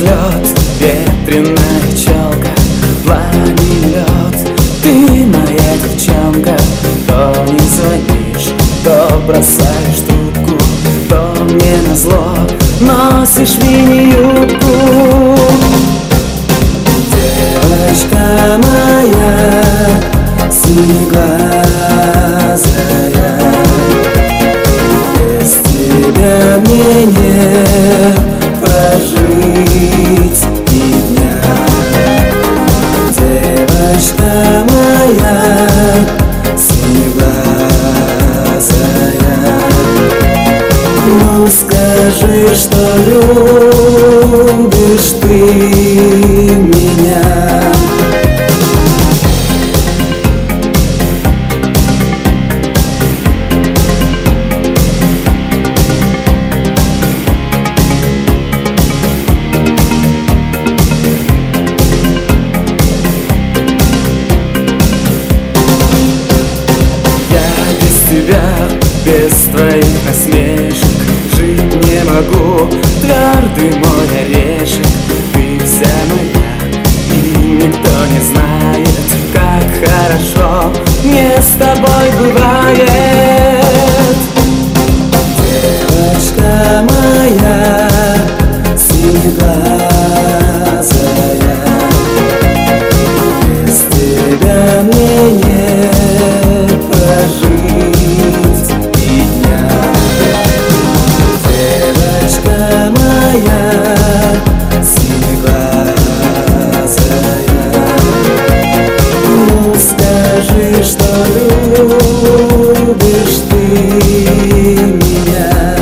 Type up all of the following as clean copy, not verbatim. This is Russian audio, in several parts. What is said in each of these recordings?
взлет, ветреная челка, пламень, лед. Ты моя девчонка, то не звонишь, то бросаешь трубку, то мне назло носишь мини-юбку. Девочка моя, синеглазая, без тебя мне не прожить ни дня. Девочка моя, синеглазая, ну скажи, что любишь ты меня. Без твоих насмешек жить не могу. Твердый мой орешек, ты вся моя, и никто не знает, как хорошо мне с тобой бывает. Девочка моя, синеглазая, без тебя мне не прожить. Любишь ты меня.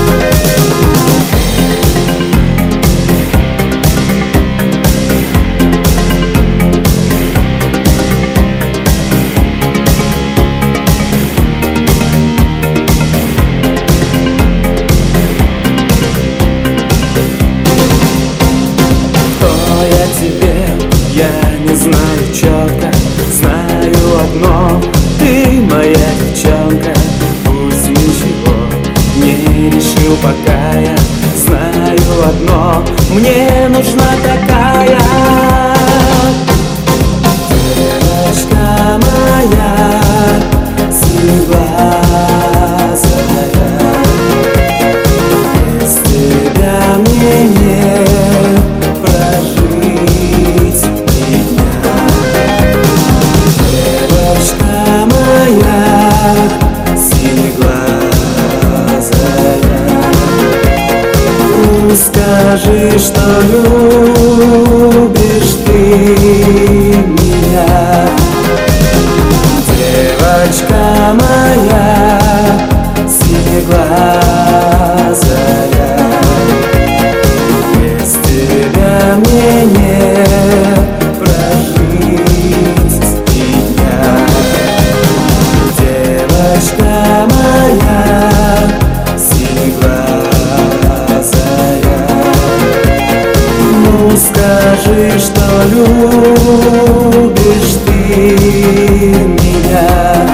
Кто я тебе, я не знаю четко, знаю одно: ты моя девчонка. Пусть ничего не решил пока, я знаю одно: мне нужна такая. Девочка моя, синеглазая, без тебя мне не прожить ни дня. Девочка моя, синеглазая, ну скажи, что любишь ты меня. Девочка моя, синеглазая, без тебя мне не прожить ни дня. Девочка моя, синеглазая, ну скажи, что любишь ты меня.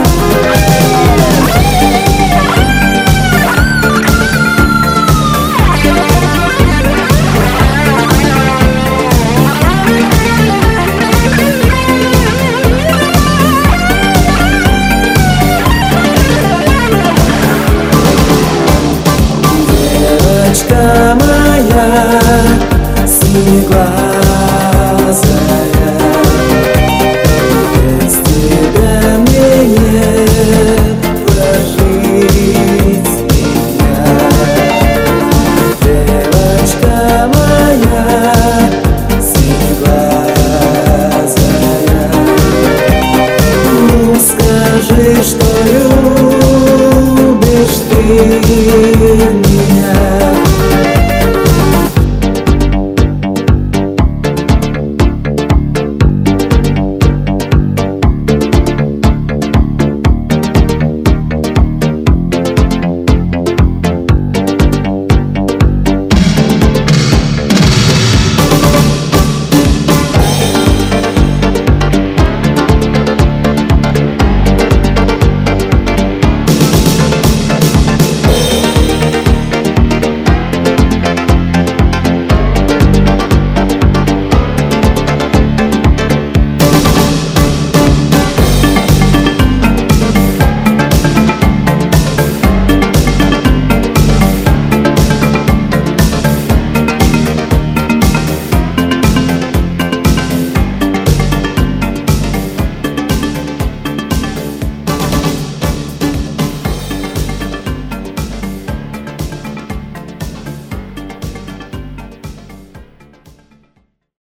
Девочка моя, синеглазая,